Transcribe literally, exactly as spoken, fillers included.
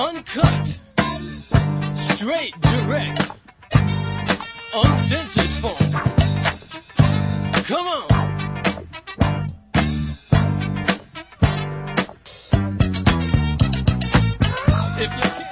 Uncut, straight, direct, uncensored funk. Come on. If you